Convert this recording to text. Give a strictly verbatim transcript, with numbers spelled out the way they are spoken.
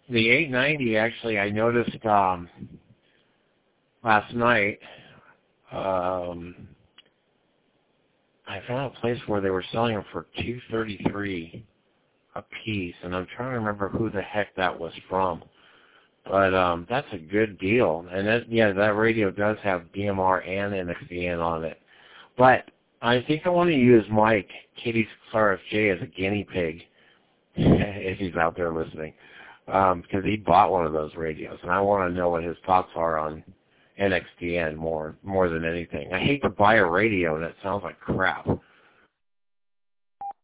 the eight ninety, actually, I noticed um, last night, um, I found a place where they were selling them for two thirty-three a piece, and I'm trying to remember who the heck that was from. But um, that's a good deal. And that, yeah, that radio does have D M R and N X D N on it. But I think I want to use Mike, Katie's R F J, as a guinea pig, if he's out there listening, um, because he bought one of those radios, and I want to know what his thoughts are on N X D N more more than anything. I hate to buy a radio that sounds like crap.